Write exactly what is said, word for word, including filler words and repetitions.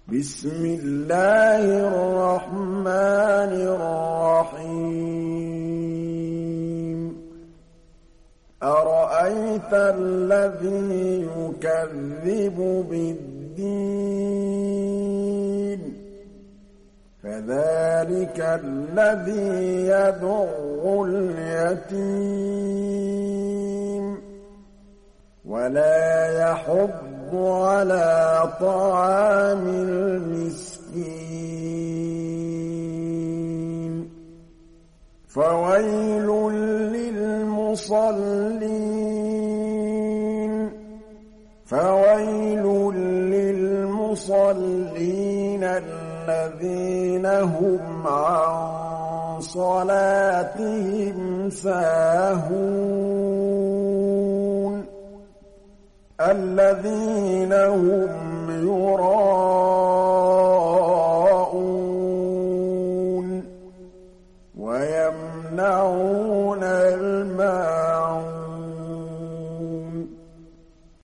بسم الله الرحمن الرحيم أرأيت الذي يكذب بالدين فذلك الذي يدع اليتيم ولا يحض على طعام المسكين فويل للمصلين فويل للمصلين الذين هم عن صلاتهم ساهون الذين هم يراءون ويمنعون الماء